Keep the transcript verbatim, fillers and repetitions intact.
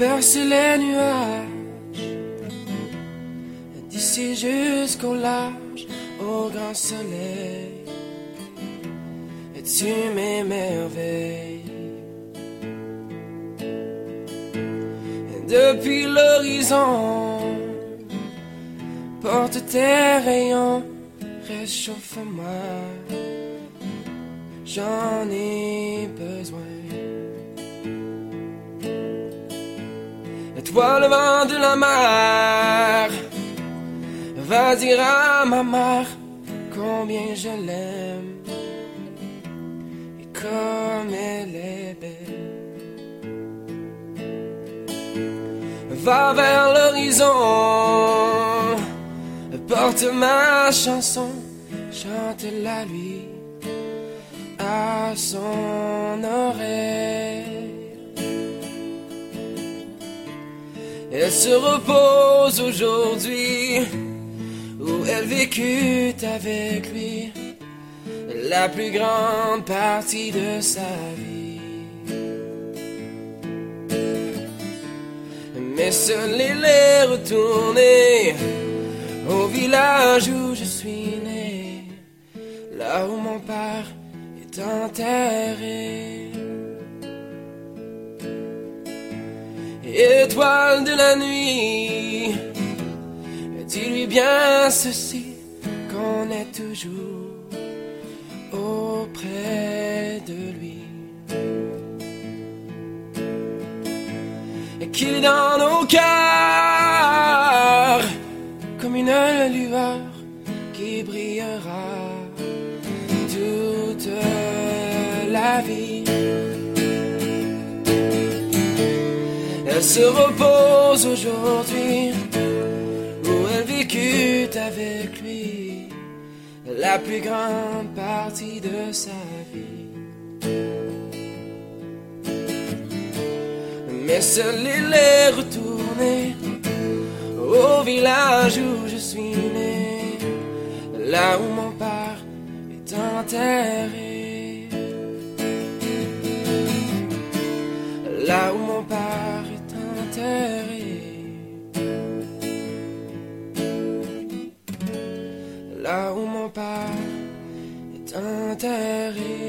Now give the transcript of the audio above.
percer les nuages, d'ici jusqu'au large, au grand soleil, et tu m'émerveilles. Depuis l'horizon, porte tes rayons, réchauffe-moi, j'en ai besoin. Et toi, le vent de la mer, va dire à ma mère combien je l'aime et comme elle est belle. Va vers l'horizon, porte ma chanson, chante-la lui à son oreille. Elle se repose aujourd'hui où elle vécut avec lui la plus grande partie de sa vie. Mais seul il est retourné au village où je suis né, là où mon père est enterré. Étoile de la nuit, dis-lui bien ceci, qu'on est toujours auprès de lui. Et qu'il est dans nos cœurs comme une lueur qui brillera toute la vie. Elle se repose aujourd'hui où elle vécut avec lui la plus grande partie de sa vie. Mais seul il est retourné au village où je suis né, là où mon père est enterré, là où mon père est enterré, là où mon père est enterré.